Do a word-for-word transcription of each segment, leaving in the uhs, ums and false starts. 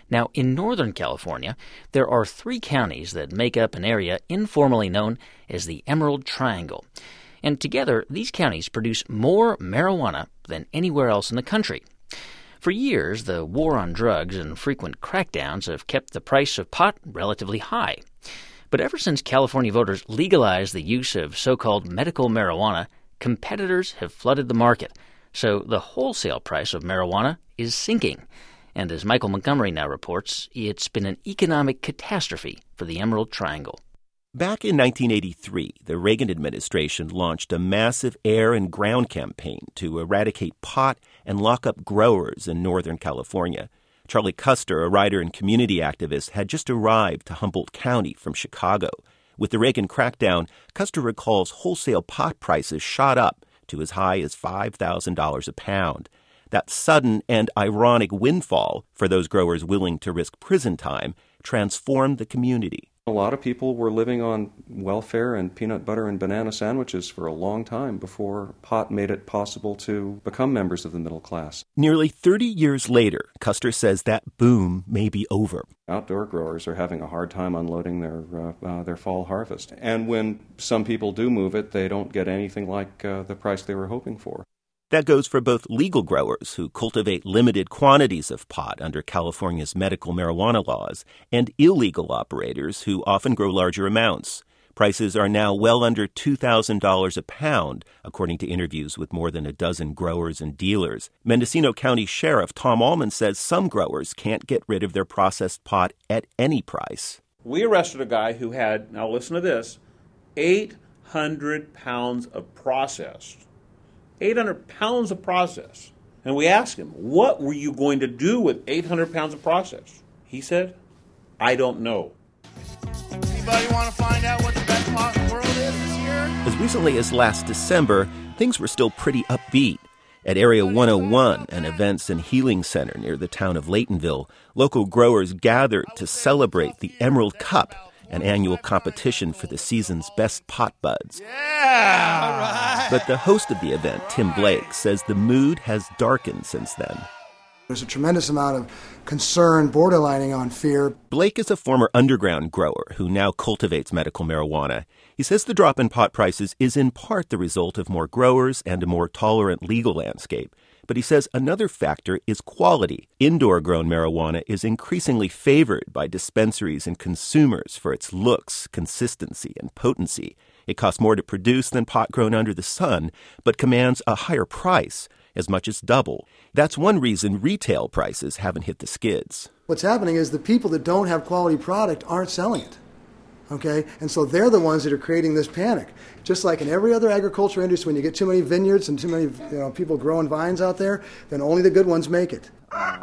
Now, in Northern California, there are three counties that make up an area informally known as the Emerald Triangle. And together, these counties produce more marijuana than anywhere else in the country. For years, the war on drugs and frequent crackdowns have kept the price of pot relatively high. But ever since California voters legalized the use of so-called medical marijuana, competitors have flooded the market. So the wholesale price of marijuana is sinking. And as Michael Montgomery now reports, it's been an economic catastrophe for the Emerald Triangle. Back in nineteen eighty-three, the Reagan administration launched a massive air and ground campaign to eradicate pot and lock up growers in Northern California. Charlie Custer, a writer and community activist, had just arrived to Humboldt County from Chicago. With the Reagan crackdown, Custer recalls wholesale pot prices shot up to as high as five thousand dollars a pound. That sudden and ironic windfall for those growers willing to risk prison time transformed the community. A lot of people were living on welfare and peanut butter and banana sandwiches for a long time before pot made it possible to become members of the middle class. Nearly thirty years later, Custer says that boom may be over. Outdoor growers are having a hard time unloading their uh, uh, their fall harvest. And when some people do move it, they don't get anything like uh, the price they were hoping for. That goes for both legal growers who cultivate limited quantities of pot under California's medical marijuana laws and illegal operators who often grow larger amounts. Prices are now well under two thousand dollars a pound, according to interviews with more than a dozen growers and dealers. Mendocino County Sheriff Tom Allman says some growers can't get rid of their processed pot at any price. We arrested a guy who had, now listen to this, eight hundred pounds of processed. eight hundred pounds of process. And we asked him, what were you going to do with eight hundred pounds of process? He said, I don't know. Anybody want to find out what the best pot in the world is this year? As recently as last December, things were still pretty upbeat. At Area one oh one, an events and healing center near the town of Laytonville, local growers gathered to celebrate the Emerald Cup, an annual competition for the season's best pot buds. Yeah! All right. But the host of the event, Tim Blake, says the mood has darkened since then. There's a tremendous amount of concern, borderlining on fear. Blake is a former underground grower who now cultivates medical marijuana. He says the drop in pot prices is in part the result of more growers and a more tolerant legal landscape. But he says another factor is quality. Indoor-grown marijuana is increasingly favored by dispensaries and consumers for its looks, consistency, and potency. It costs more to produce than pot grown under the sun, but commands a higher price, as much as double. That's one reason retail prices haven't hit the skids. What's happening is the people that don't have quality product aren't selling it. Okay? And so they're the ones that are creating this panic. Just like in every other agriculture industry, when you get too many vineyards and too many you know, people growing vines out there, then only the good ones make it.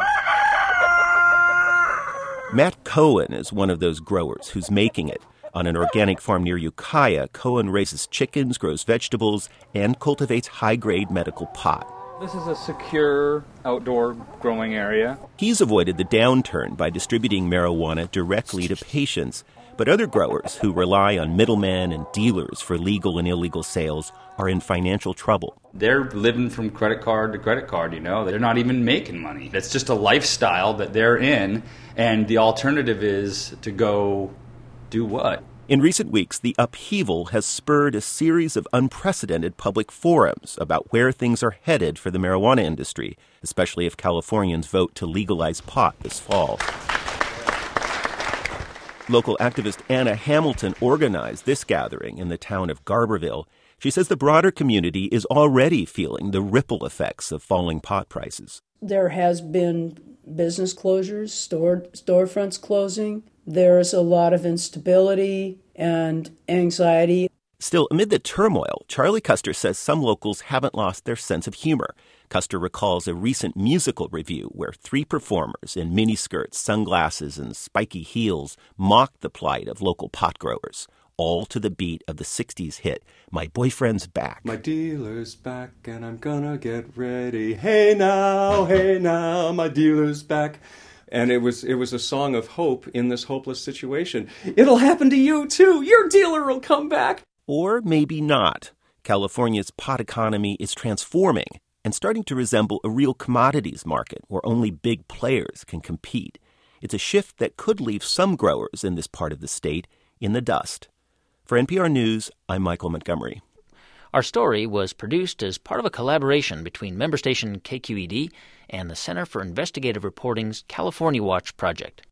Matt Cohen is one of those growers who's making it. On an organic farm near Ukiah, Cohen raises chickens, grows vegetables, and cultivates high-grade medical pot. This is a secure outdoor growing area. He's avoided the downturn by distributing marijuana directly to patients. But other growers who rely on middlemen and dealers for legal and illegal sales are in financial trouble. They're living from credit card to credit card, you know. They're not even making money. It's just a lifestyle that they're in, and the alternative is to go do what? In recent weeks, the upheaval has spurred a series of unprecedented public forums about where things are headed for the marijuana industry, especially if Californians vote to legalize pot this fall. Local activist Anna Hamilton organized this gathering in the town of Garberville. She says the broader community is already feeling the ripple effects of falling pot prices. There has been business closures, store storefronts closing. There's a lot of instability and anxiety. Still, amid the turmoil, Charlie Custer says some locals haven't lost their sense of humor. Custer recalls a recent musical review where three performers in miniskirts, sunglasses, and spiky heels mocked the plight of local pot growers, all to the beat of the sixties hit, My Boyfriend's Back. My dealer's back and I'm gonna get ready. Hey now, hey now, my dealer's back. And it was it was a song of hope in this hopeless situation. It'll happen to you, too. Your dealer will come back. Or maybe not. California's pot economy is transforming and starting to resemble a real commodities market where only big players can compete. It's a shift that could leave some growers in this part of the state in the dust. For N P R News, I'm Michael Montgomery. Our story was produced as part of a collaboration between member station K Q E D and the Center for Investigative Reporting's California Watch project.